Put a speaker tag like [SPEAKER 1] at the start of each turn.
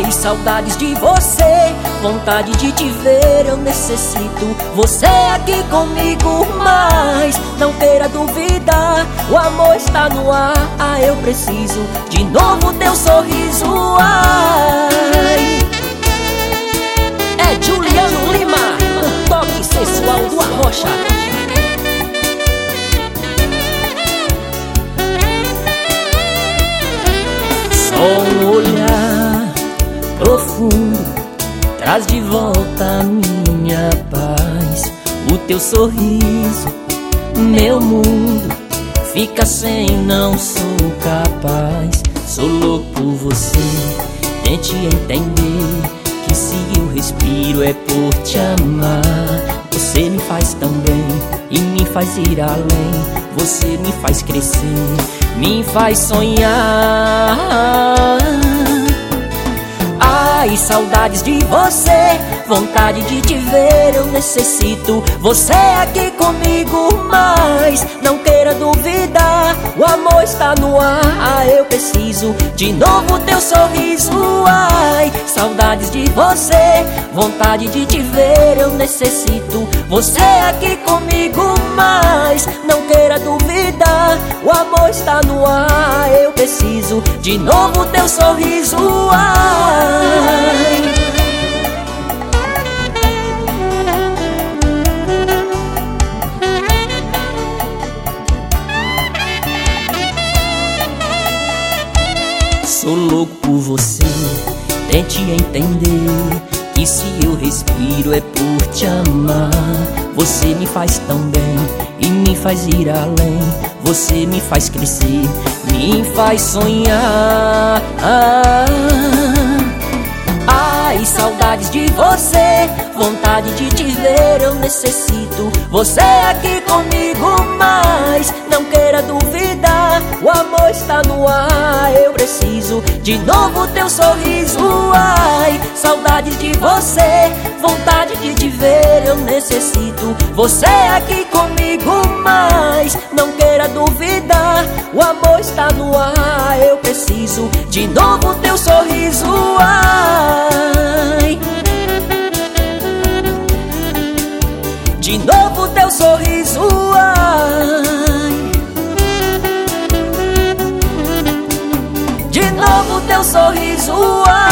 [SPEAKER 1] Ai, saudades de você, vontade de te ver, eu necessito você aqui comigo, mas não queira duvidar, o amor está no ar. Ah, eu preciso de novo teu sorriso. Ai, é Juliano Lima, o toque sensual do Arrocha. Só um olhar profundo traz de volta a minha paz. O teu sorriso, meu mundo fica sem, não sou capaz. Sou louco por você, tente entender que se eu respiro é por te amar. Você me faz tão bem e me faz ir além. Você me faz crescer, me faz sonhar. Ai, saudades de você, vontade de te ver, eu necessito você aqui comigo, mas não queira duvidar, o amor está no ar. Ah, eu preciso de novo teu sorriso. Ai, saudades de você, vontade de te ver, eu necessito você aqui comigo, mas não queira duvidar, o amor está no ar. Eu preciso de novo teu sorriso. Ai, sou louco por você, tente entender que se eu respiro é por te amar. Você me faz tão bem e me faz ir além. Você me faz crescer, me faz sonhar. Ai, saudades de você, vontade de te ver, eu necessito você aqui comigo, mas não queira duvidar, o amor está no ar. Eu preciso de novo teu sorriso. Ai, saudades de você, vontade de te ver, eu necessito você aqui comigo, mas não queira duvidar, o amor está no ar. Eu preciso de novo teu sorriso. Ai, de novo teu sorriso. Ai, de novo teu sorriso. Ai.